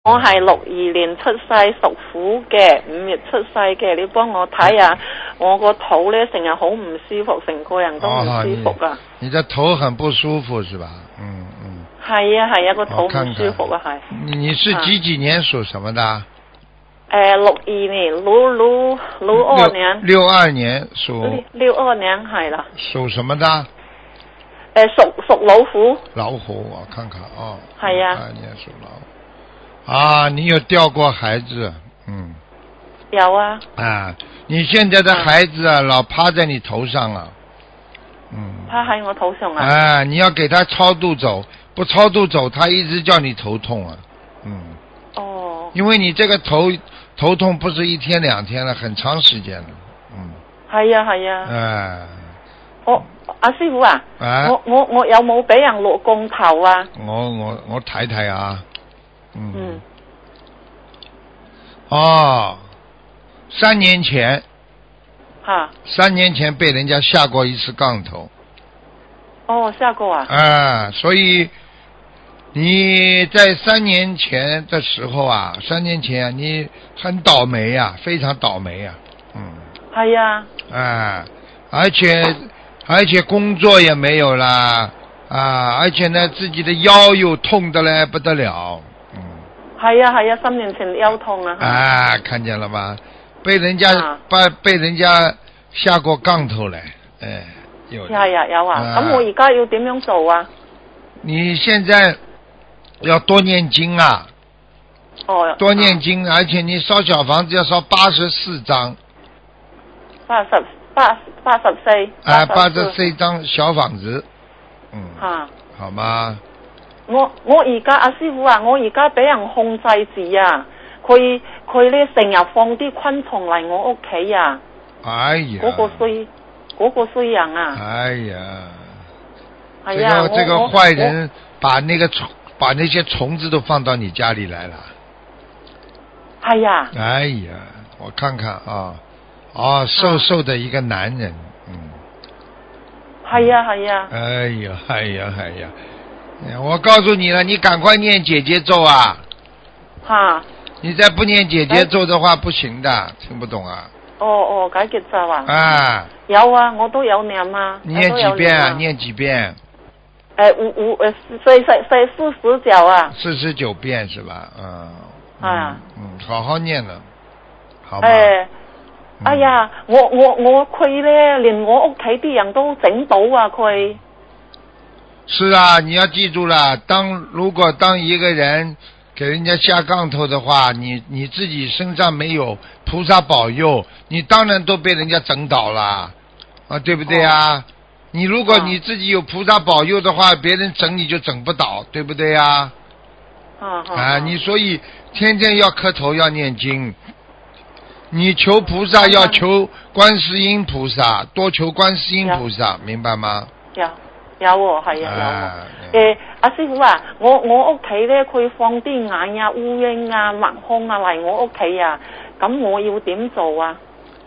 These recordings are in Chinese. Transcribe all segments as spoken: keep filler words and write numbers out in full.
我係六二年出世，屬虎嘅，五月出世嘅。你幫我睇下，我個肚咧成日好唔舒服，成個人都唔舒服啊、哦！ 你的頭很不舒服是吧？嗯嗯。 係啊係啊，個肚唔舒服啊係。 你你是幾幾年屬什麼的？誒、 呃，六二年，六六六二年。六二年屬。 六二年係啦。 屬什麼的？ 誒、呃，屬屬老虎。 老虎，我看看哦。 係啊。 六二年屬老虎。啊，你有掉過孩子，嗯， 有啊。 啊，你現在的孩子啊，啊老趴在你頭上啊，嗯， 趴喺我頭上啊。 啊，你要給他超度走，不超度走，他一直叫你頭痛啊，嗯。 哦。 因為你這個頭頭痛不是一天兩天了，很長時間了，嗯。 係啊係啊。 哎。 我阿師傅啊， 啊我我我有冇俾人落降頭啊？ 我我我睇睇啊。嗯, 嗯， 哦，三年前， 哈， 三年前被人家下過一次槓頭。 哦，下過啊。 啊，所以你在三年前的時候啊，三年前啊，你很倒霉啊，非常倒霉啊，嗯。 係啊。 啊，而且而且工作也沒有啦，啊，而且呢，自己的腰又痛得嘞不得了。 係啊係啊，三年前腰痛啊。 啊，看見了吧？被人家、啊、被被人家下過槓頭嚟，哎，有。 係啊有啊，咁、啊、我而家要點樣做啊？ 你現在要多念經啊。 哦。 多念經，啊、而且你燒小房子要燒八十四張。 八十八八十四。 啊，八十四張小房子。嗯。 吓、啊。 好嗎？ 我我而家阿師傅啊，我而家俾人控制住啊！佢佢咧成日放啲昆蟲嚟我屋企啊！ 哎呀！ 嗰、那個衰嗰、那個衰人啊！ 哎呀！ 係啊！ 這個這個壞人把那個蟲把那些蟲子都放到你家裏來了。 係啊！ 哎呀！我看看啊，哦，瘦瘦的一個男人，嗯。 係啊係啊！ 哎呀哎呀哎呀！我告訴你了，你趕快念姐姐咒啊！ 哈！ 你再不念姐姐咒的話，不行的，聽不懂啊？ 哦哦，解結咒啊！ 啊！ 有啊，我都有念啊。 念幾遍啊？念幾遍？ 誒，五五誒，四四四四十九啊！ 四十九遍是吧？嗯。 啊。 嗯，好好念了，好嗎？ 誒、欸，哎呀，嗯、我我我佢咧，連我屋企啲人都整到啊，佢。 是啊，你要記住了，當如果當一個人給人家下槓頭的話，你你自己身上沒有菩薩保佑，你當然都被人家整倒了啊，對不對啊？哦、你如果你自己有菩薩保佑的話，別人整你就整不倒，對不對啊？ 啊啊，你所以天天要磕頭要念經，你求菩薩要求觀世音菩薩，多求觀世音菩薩，明白嗎？ 有。有喎，係啊，有。誒，阿師傅啊，我我屋企咧，佢放啲蟻啊、烏蠅啊、蜜蜂啊嚟我屋企啊，咁我要點做啊？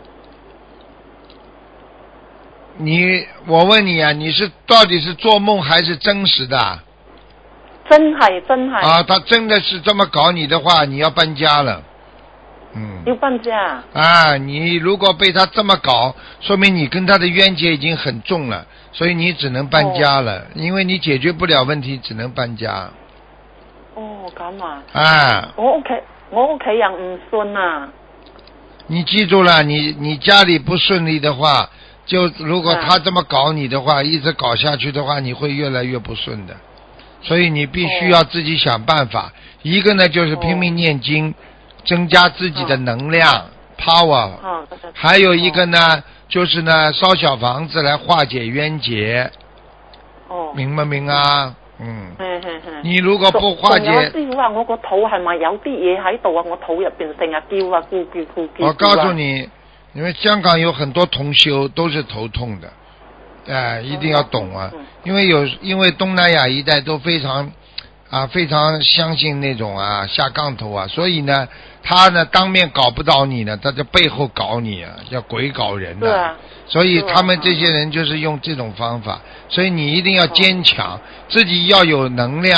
你，我問你啊，你是到底是做夢還是真實的？ 真係真係。 啊，他真的是這麼搞你的話，你要搬家了。嗯。 要搬家。 啊，你如果被他這麼搞，說明你跟他的冤結已經很重了。所以你只能搬家了，哦、因為你解決不了問題，只能搬家。 哦，咁啊。 啊。 我屋企我屋企人唔信啊。 你記住了，你你家裏不順利的話，就如果他這麼搞你的話，一直搞下去的話，你會越來越不順的。所以你必須要自己想辦法。哦、一個呢，就是拼命念經，哦、增加自己的能量、哦、power。 哦、對對對還有一個呢。哦就是呢，燒小房子來化解冤結。 哦， 明不明啊？嗯。 係係係。 你如果不化解， 師傅話我個肚係咪有啲嘢喺度啊？我肚入邊成日叫啊，咕咕咕咕。 我告訴你，因為香港有很多同修都是頭痛的，哎、呃，一定要懂啊。嗯、因為有，因為東南亞一帶都非常啊，非常相信那種啊下槓頭啊，所以呢。他呢當面搞不倒你呢，他在背後搞你啊，叫鬼搞人的、啊。所以他們這些人就是用這種方法，所以你一定要堅強，自己要有能量，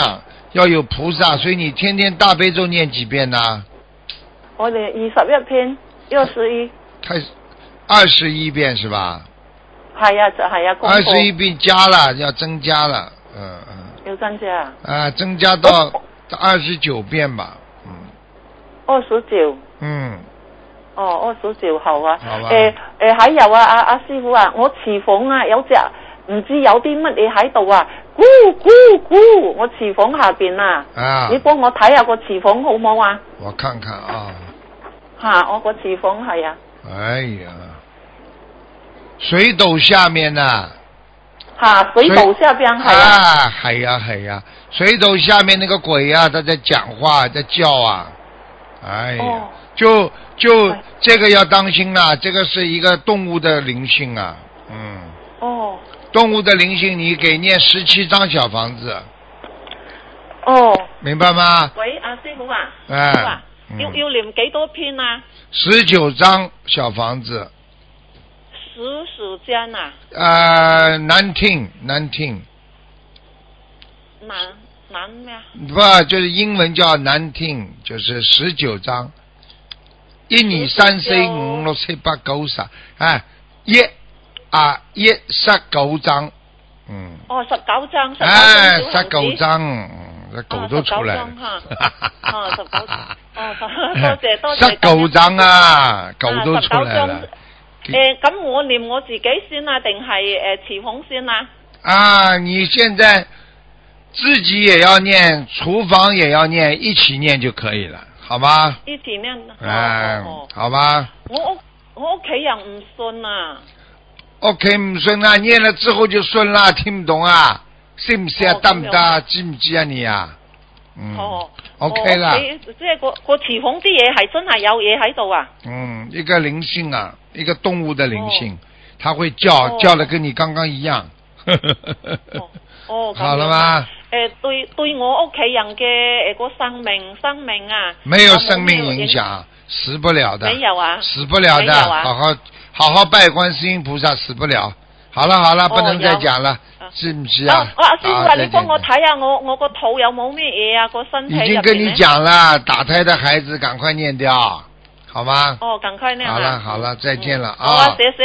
要有菩萨，所以你天天大悲咒念几遍呢？ 我哋二十一篇，二十一。 开始二十一遍是吧？ 係啊，就係啊。 二十一遍加了，要增加了，嗯嗯。 要增加。 啊，增加到二十九遍吧，嗯。 二十九。 嗯。 哦，二十九好啊。 好吧。 誒誒，還有啊，阿阿師傅啊，我廚房啊有隻唔知有啲乜嘢喺度啊，咕咕咕，我廚房下邊啊。 啊。 你幫我睇下個廚房好冇啊？ 我看看啊。 吓，我個廚房係啊。 哎呀，水斗下面呐、啊。 吓，水斗下邊係啊。 啊，係呀係呀，水斗下面那個鬼啊，他在講話，在叫啊。哎呀，哦、就就這個要當心啦，這個是一個動物的靈性啊，嗯。 哦。 動物的靈性，你給念十七張小房子。 哦。 明白嗎？ 喂，阿師傅啊。 哎。 師傅啊嗯、要要念幾多篇啊？ 十九張小房子。 十九張啊？ 呃，難聽難聽。 難難咩啊？ 不，就是英文叫難聽，就是十九章。一二三四五六七八九十，啊，一啊一十九章，嗯。哦，十九章，十九章。哎，十九章，隻狗都出嚟啦。 哦，十九章，哦，多謝多謝。 十九章啊，狗都出嚟啦。 誒，咁我念我自己先啊，定係誒廚房先啊？ 啊，你現在自己也要念，廚房也要念，一起念就可以了，好嗎？ 一起念。 嗯，好吧。 我屋我屋企人唔信啊。 屋企唔信啊，念了之後就信啦，聽唔懂啊？識唔識啊？得唔得？知唔知啊你啊？嗯。哦。OK 啦。 即係個個廚房啲嘢係真係有嘢喺度啊？ 嗯，一個靈性啊，一個動物的靈性，它會叫叫得跟你剛剛一樣。 哦。哦。 好了嗎？ 誒，對對我屋企人嘅誒個生命生命啊， 沒有生命影響，死不了的。 沒有啊。 死不了的，好好好好拜觀世音菩薩，死不了。好了好了，不能再講了，知唔知啊？ 啊，師傅啊，你幫我睇下我我個肚有冇咩嘢啊？個身體入邊。已經跟你講了，打胎的孩子趕快念掉，好嗎？ 哦，趕快念。 好了好了，再見了啊。 好啊，謝謝。